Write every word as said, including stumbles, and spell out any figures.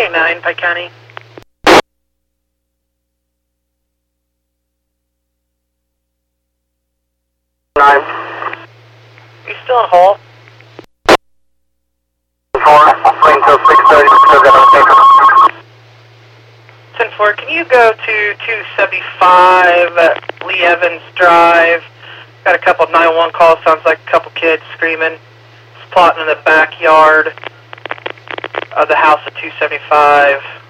twenty-nine, Pike County. Nine. You still on hold? Four, wait until six thirty, still got a ten four, can you go to two seventy-five Lee Evans Drive? Got a couple of nine one one calls, sounds like a couple kids screaming. It's plotting in the backyard of the house at two seventy-five.